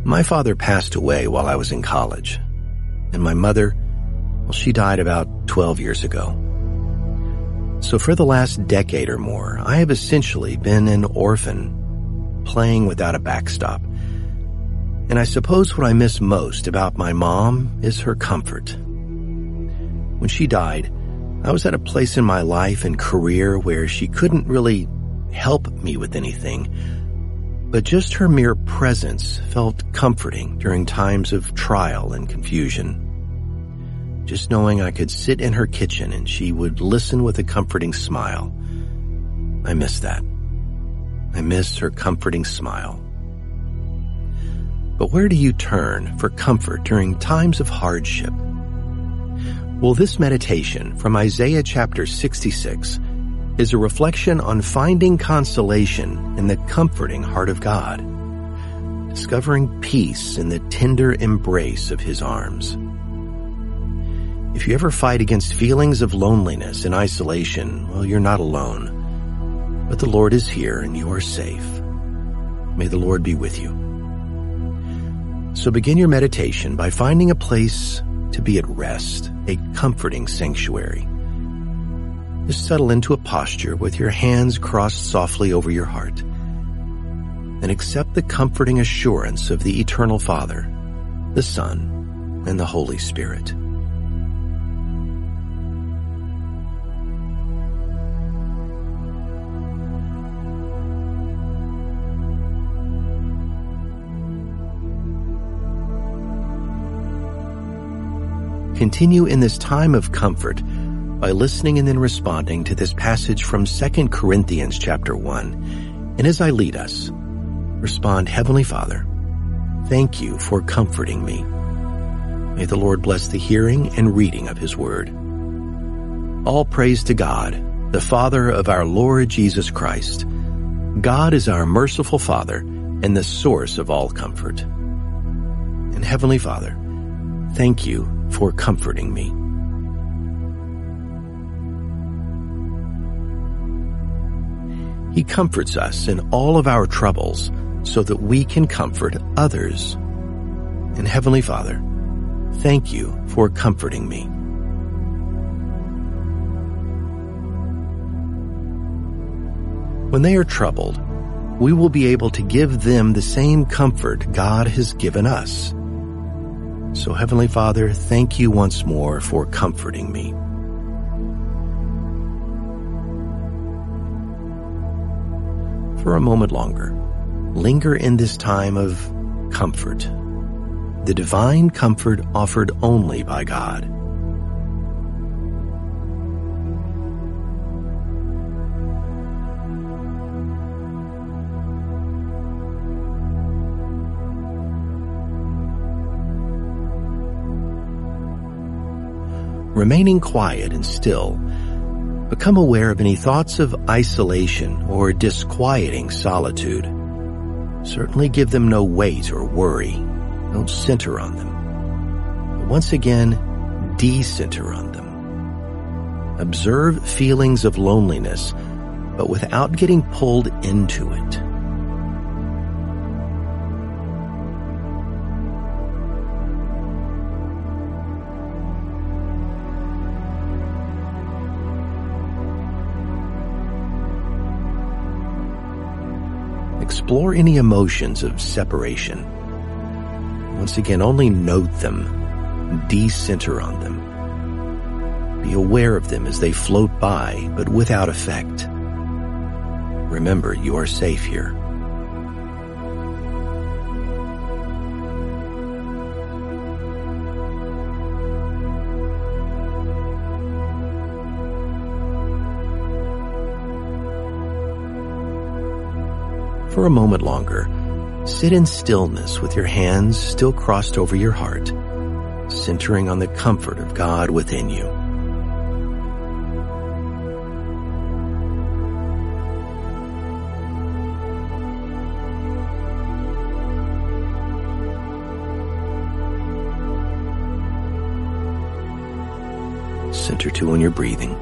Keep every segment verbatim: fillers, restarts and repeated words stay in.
My father passed away while I was in college, and my mother, well, she died about twelve years ago. So for the last decade or more, I have essentially been an orphan, playing without a backstop. And I suppose what I miss most about my mom is her comfort. When she died, I was at a place in my life and career where she couldn't really help me with anything, but just her mere presence felt comforting during times of trial and confusion. Just knowing I could sit in her kitchen and she would listen with a comforting smile. I miss that. I miss her comforting smile. But where do you turn for comfort during times of hardship? Well, this meditation from Isaiah chapter sixty-six is a reflection on finding consolation in the comforting heart of God, discovering peace in the tender embrace of His arms. If you ever fight against feelings of loneliness and isolation, well, you're not alone. But the Lord is here and you are safe. May the Lord be with you. So begin your meditation by finding a place to be at rest, a comforting sanctuary. Just settle into a posture with your hands crossed softly over your heart, and accept the comforting assurance of the Eternal Father, the Son, and the Holy Spirit. Continue in this time of comfort by listening and then responding to this passage from Second Corinthians chapter one. And as I lead us, respond, Heavenly Father, thank you for comforting me. May the Lord bless the hearing and reading of His word. All praise to God, the Father of our Lord Jesus Christ. God is our merciful Father and the source of all comfort. And Heavenly Father, thank you for comforting me. He comforts us in all of our troubles so that we can comfort others. And Heavenly Father, thank you for comforting me. When they are troubled, we will be able to give them the same comfort God has given us. So, Heavenly Father, thank you once more for comforting me. For a moment longer, linger in this time of comfort, the divine comfort offered only by God. Remaining quiet and still, become aware of any thoughts of isolation or disquieting solitude. Certainly give them no weight or worry. Don't center on them. But once again, de-center on them. Observe feelings of loneliness, but without getting pulled into it. Explore any emotions of separation. Once again, only note them, de-center on them. Be aware of them as they float by, but without effect. Remember, you are safe here. For a moment longer, sit in stillness with your hands still crossed over your heart, centering on the comfort of God within you. Center too on your breathing.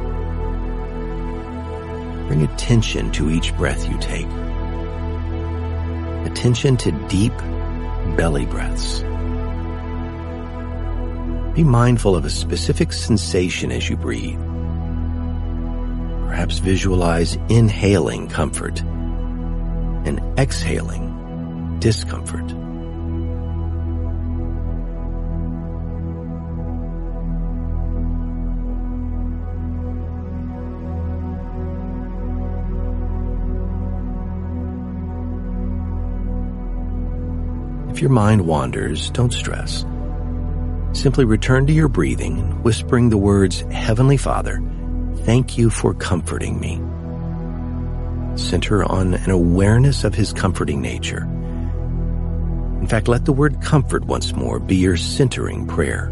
Bring attention to each breath you take. Attention to deep, belly breaths. Be mindful of a specific sensation as you breathe. Perhaps visualize inhaling comfort and exhaling discomfort. If your mind wanders, don't stress. Simply return to your breathing, whispering the words, "Heavenly Father, thank you for comforting me." Center on an awareness of His comforting nature. In fact, let the word comfort once more be your centering prayer.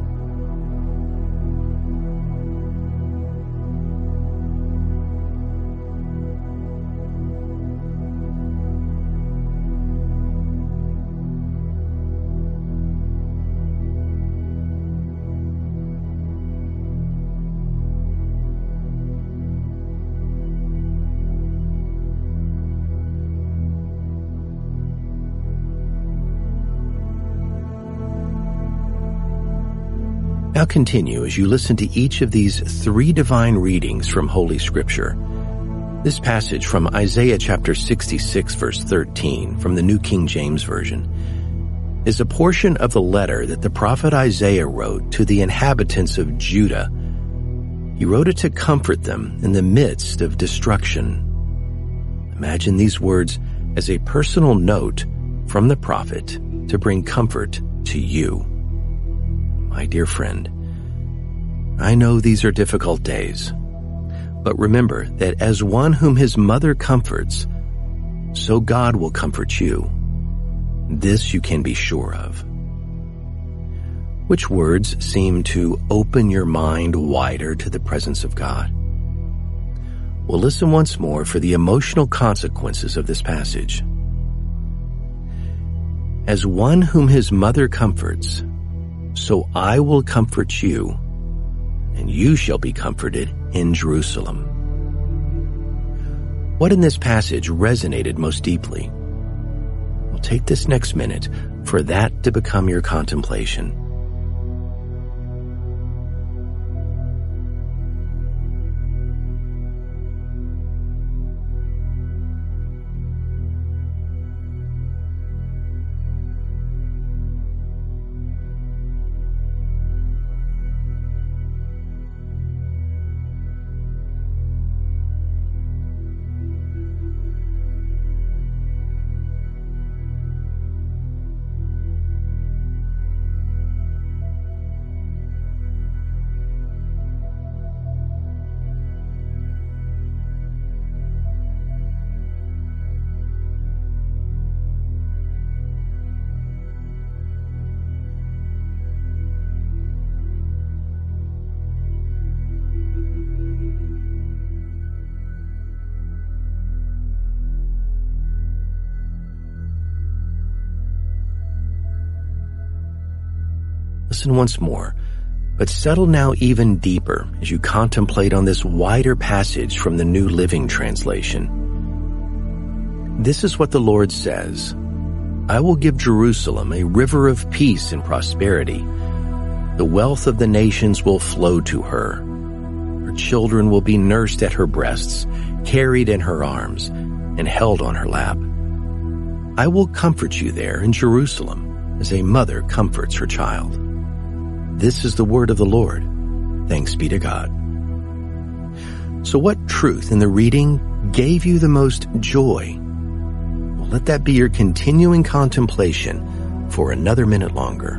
Now continue as you listen to each of these three divine readings from Holy Scripture. This passage from Isaiah chapter sixty-six verse thirteen from the New King James Version is a portion of the letter that the prophet Isaiah wrote to the inhabitants of Judah. He wrote it to comfort them in the midst of destruction. Imagine these words as a personal note from the prophet to bring comfort to you. My dear friend, I know these are difficult days, but remember that as one whom his mother comforts, so God will comfort you. This you can be sure of. Which words seem to open your mind wider to the presence of God? Well, listen once more for the emotional consequences of this passage. As one whom his mother comforts, so I will comfort you, and you shall be comforted in Jerusalem. What in this passage resonated most deeply? Well, take this next minute for that to become your contemplation. Listen once more, but settle now even deeper as you contemplate on this wider passage from the New Living Translation. This is what the Lord says, "I will give Jerusalem a river of peace and prosperity. The wealth of the nations will flow to her. Her children will be nursed at her breasts, carried in her arms, and held on her lap. I will comfort you there in Jerusalem, as a mother comforts her child." This is the word of the Lord. Thanks be to God. So what truth in the reading gave you the most joy? Well, let that be your continuing contemplation for another minute longer.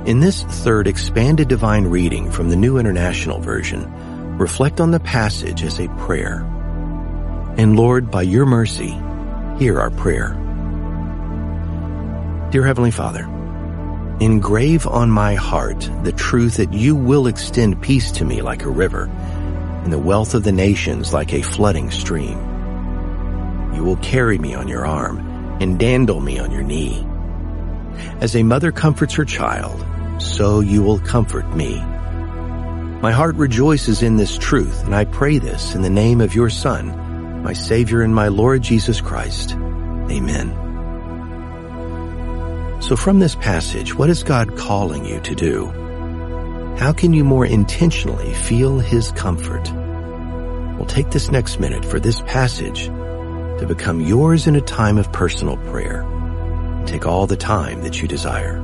In this third expanded divine reading from the New International Version, reflect on the passage as a prayer. And Lord, by your mercy, hear our prayer. Dear Heavenly Father, engrave on my heart the truth that you will extend peace to me like a river, and the wealth of the nations like a flooding stream. You will carry me on your arm and dandle me on your knee. As a mother comforts her child, so you will comfort me. My heart rejoices in this truth, and I pray this in the name of your Son, my Savior and my Lord Jesus Christ. Amen. So from this passage, what is God calling you to do? How can you more intentionally feel his comfort? Well, take this next minute for this passage to become yours in a time of personal prayer. Take all the time that you desire.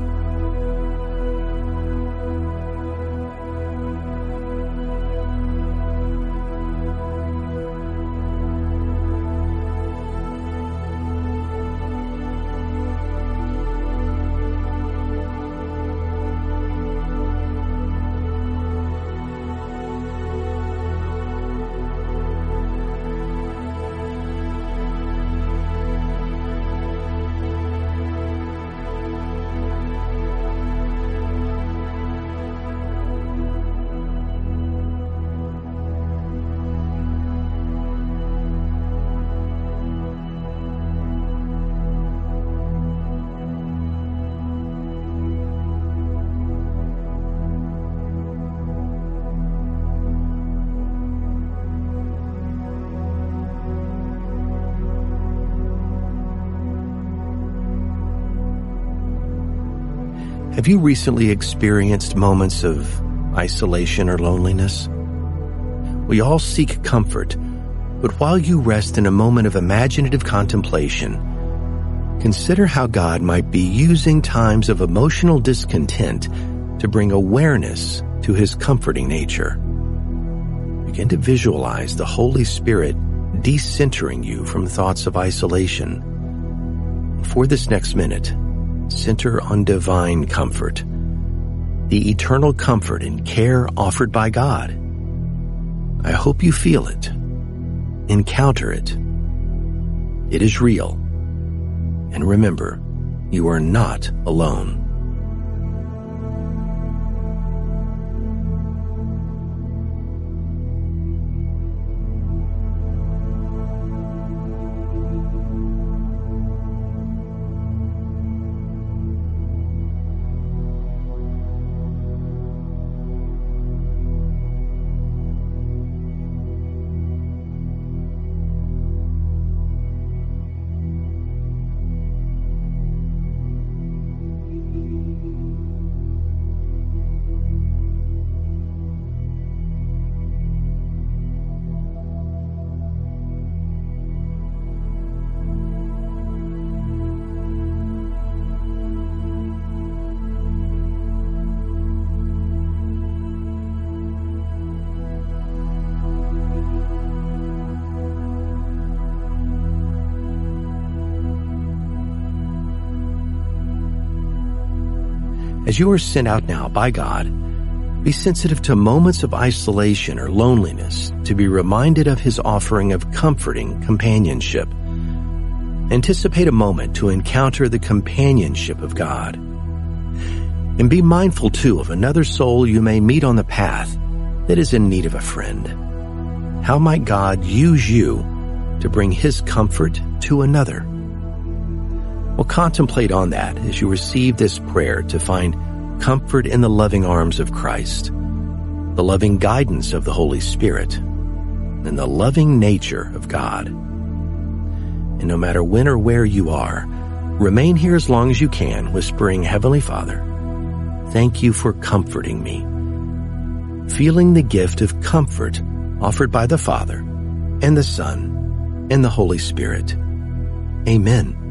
Have you recently experienced moments of isolation or loneliness? We all seek comfort, but while you rest in a moment of imaginative contemplation, consider how God might be using times of emotional discontent to bring awareness to his comforting nature. Begin to visualize the Holy Spirit decentering you from thoughts of isolation. For this next minute, center on divine comfort, the eternal comfort and care offered by God. I hope you feel it, encounter it. It is real. And remember, you are not alone. As you are sent out now by God, be sensitive to moments of isolation or loneliness to be reminded of his offering of comforting companionship. Anticipate a moment to encounter the companionship of God. And be mindful, too, of another soul you may meet on the path that is in need of a friend. How might God use you to bring his comfort to another? Well, contemplate on that as you receive this prayer to find comfort in the loving arms of Christ, the loving guidance of the Holy Spirit, and the loving nature of God. And no matter when or where you are, remain here as long as you can, whispering, Heavenly Father, thank you for comforting me. Feeling the gift of comfort offered by the Father and the Son and the Holy Spirit. Amen.